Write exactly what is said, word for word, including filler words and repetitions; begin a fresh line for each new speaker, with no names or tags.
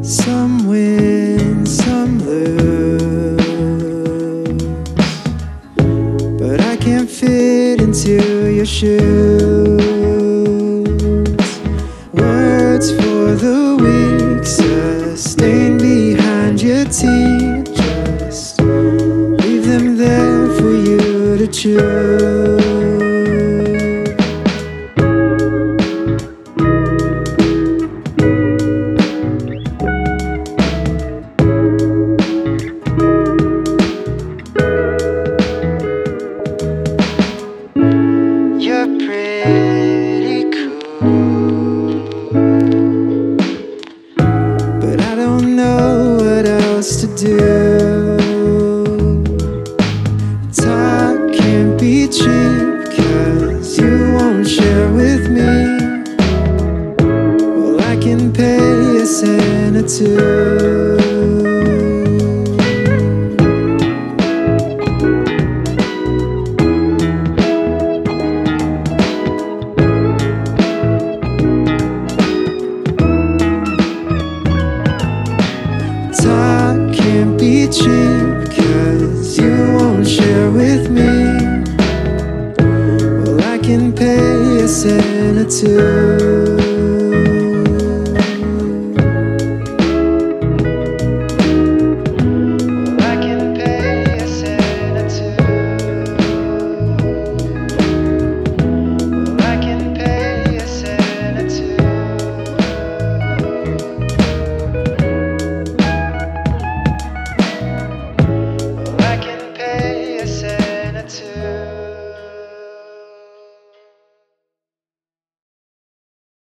Some win, some lose, but I can't fit into your shoes. Words for the weak, sustained behind your teeth. Just leave them there for you to choose. You're pretty cool, but I don't know what else to do. Talk can't be cheap, 'cause you won't share with me. Well, I can pay a cent or two. Talk can't be cheap, 'cause you won't share with me. Well, I can pay a cent or two.